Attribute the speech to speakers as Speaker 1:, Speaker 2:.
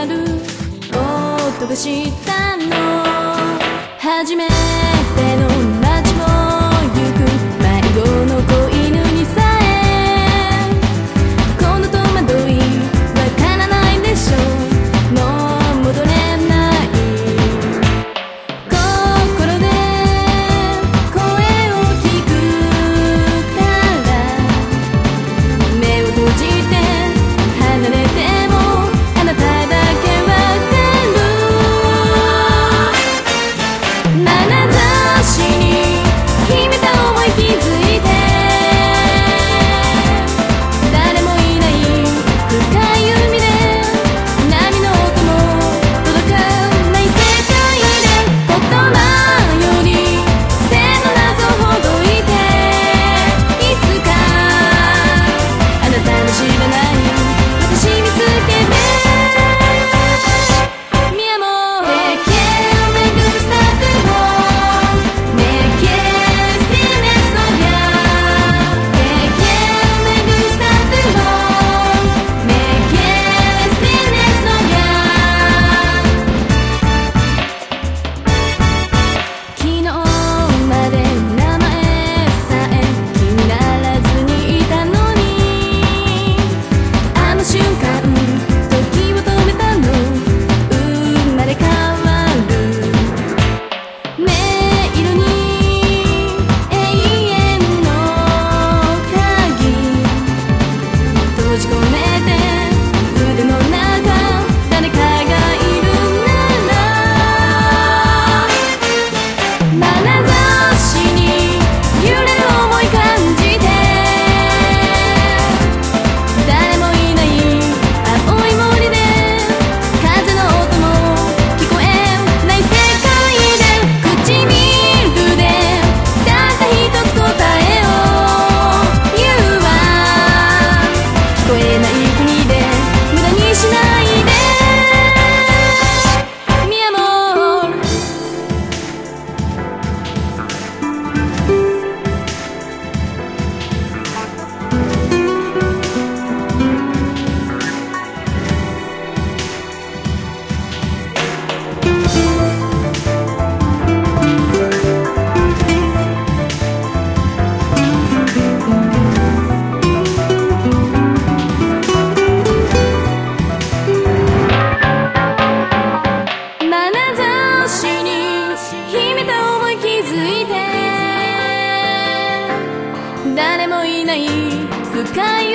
Speaker 1: る音がしたの。初めての街を行く迷子の子犬にさえこの戸惑いわからないでしょう。もう戻れない心で声を聞くから目を閉じて離れてもあなただけわかる。眼差しに秘めた想い気づいて誰もいない深い海で波の音も届かない世界で言葉より背の謎ほどいていつかあなたの知らない私見つけてMi amor, te quiero, me gusta tu voz, me quieres, tienes novia. Te quiero, me gusta tu voz, me quieres, tienes novia. 昨日まで名前さえ気にならずにいたのにあの瞬間時を止めたの。生まれ変わる音色に永遠の鍵閉じ込めて腕の中誰かがいるなら眼差しに揺れる想い感じて誰もいない青い森で風の音も聞こえない世界で唇でたった一つ答えを言うわ。聞こえない国で無駄にしないで Mi amor。 眼差しに秘めた想い気づいて誰もいない深い